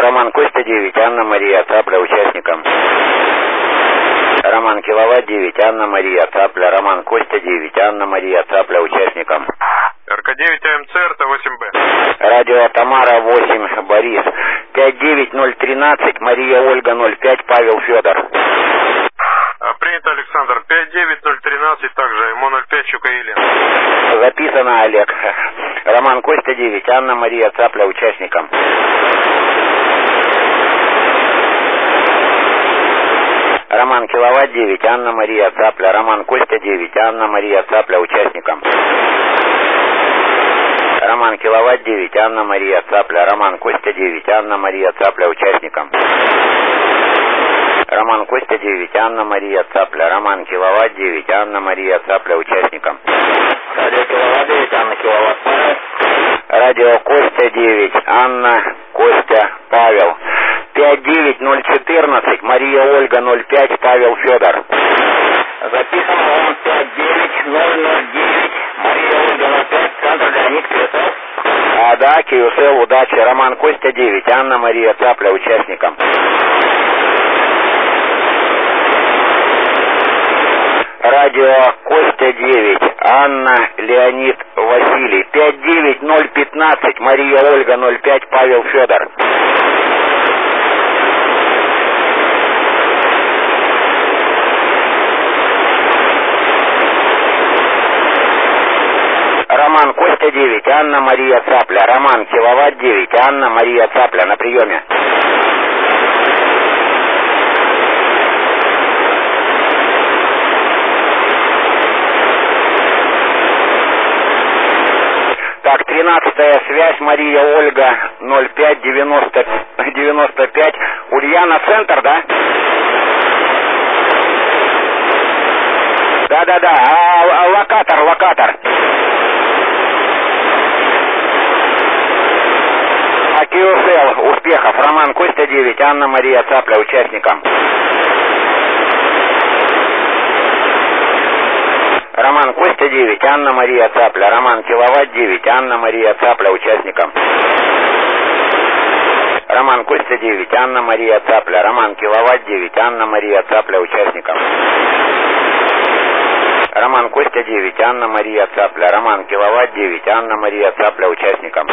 Роман Костя 9, Анна Мария Цапля участникам. Роман Киловатт 9, Анна Мария Цапля. Роман Костя 9, Анна Мария Цапля участникам. РК-9 АМЦ, РТ-8Б. Радио Тамара 8, Борис. 59013, Мария Ольга 05, Павел Федор. Принято, Александр. 59013, также МО-05, Щука Елена. Записано, Олег. Роман Костя 9, Анна Мария Цапля участникам. Роман Киловатт 9, Анна Мария Цапля. Роман Костя 9, Анна Мария Цапля участникам. Роман Киловатт 9, Анна Мария Цапля. Роман Костя 9, Анна Мария Цапля участникам. Роман Костя 9, Анна Мария Цапля. Роман Киловатт 9, Анна Мария Цапля участникам. Радио Киловатт 9, Анна Киловатт. Радио Костя 9, Анна Костя Павел. 59014, Мария Ольга 05, Павел Федор. Записано вам 59009, Мария Ольга 05, центр Леонид Кирсов. Да, Киусел, удачи. Роман Костя 9, Анна Мария Цапля участникам. Радио Костя 9, Анна Леонид Василий. 59015, Мария Ольга 05, Павел Федор. Роман Костя 9, Анна Мария Цапля. Роман Киловатт 9, Анна Мария Цапля на приеме. Так, 13-я связь, Мария Ольга 05-90-95. Ульяна, центр, да? Да. Локатор. КСЛ, успехов. Роман Костя 9, Анна Мария Цапля участникам. Роман Костя 9, Анна Мария Цапля. Роман Киловатт 9, Анна Мария Цапля участникам. Роман Костя 9, Анна Мария Цапля. Роман Киловатт 9, Анна Мария Цапля участникам. Роман Костя 9, Анна Мария Цапля. Роман Киловатт 9, Анна Мария Цапля участникам.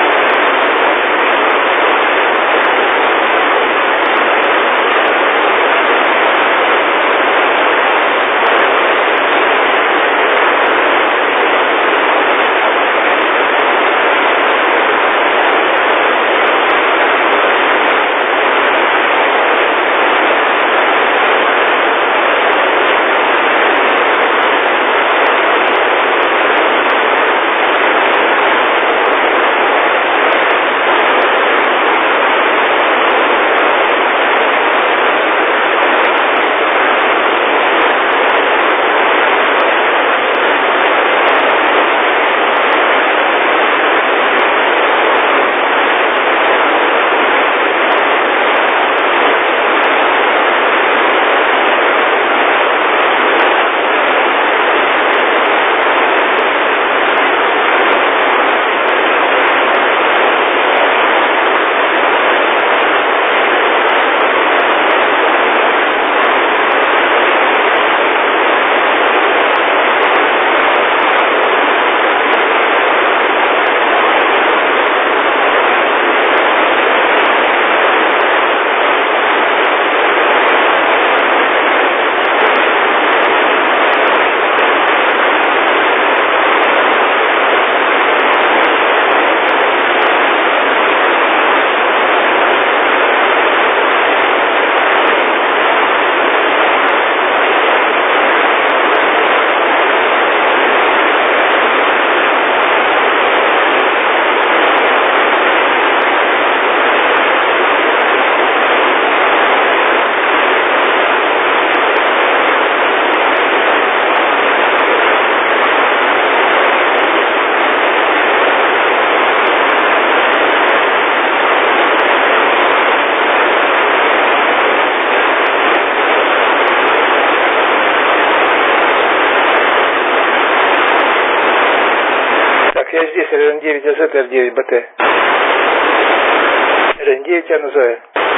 Я здесь, РН9 АЗ, Р9 БТ. РН9 Анна Зоя.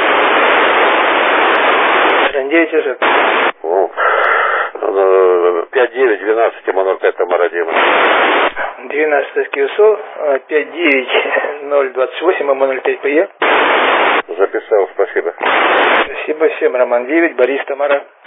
Роман 9 уже. 5-9-12, МО-05, Тамара Дима. 12 КСО, 59028, МО-05, прием. Записал, спасибо. Спасибо всем, Роман 9, Борис, Тамара.